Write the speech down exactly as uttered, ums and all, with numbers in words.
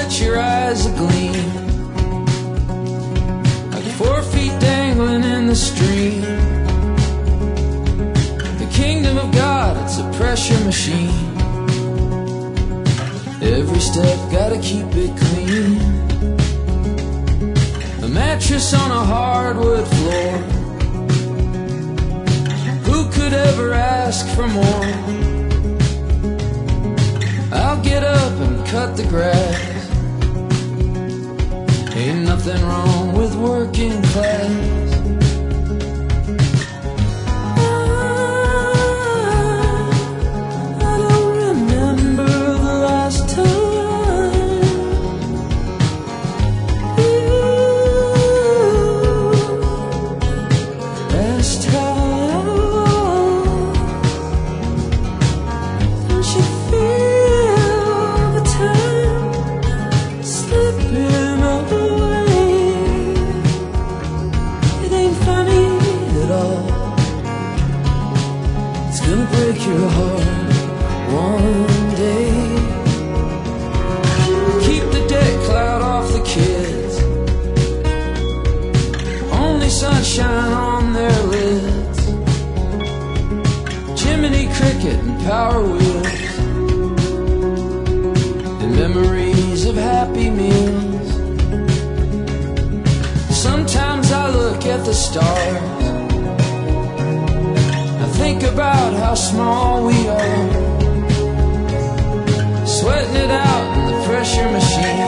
set your eyes agleam, like four feet dangling in the stream. The kingdom of God, it's a pressure machine. Every step, gotta keep it clean. A mattress on a hardwood floor. Who could ever ask for more? I'll get up and cut the grass. Ain't nothing wrong with working class. Break your heart one day. Keep the debt cloud off the kids. Only sunshine on their lids. Jiminy Cricket and Power Wheels, and memories of Happy Meals. Sometimes I look at the stars, think about how small we are, sweating it out in the pressure machine.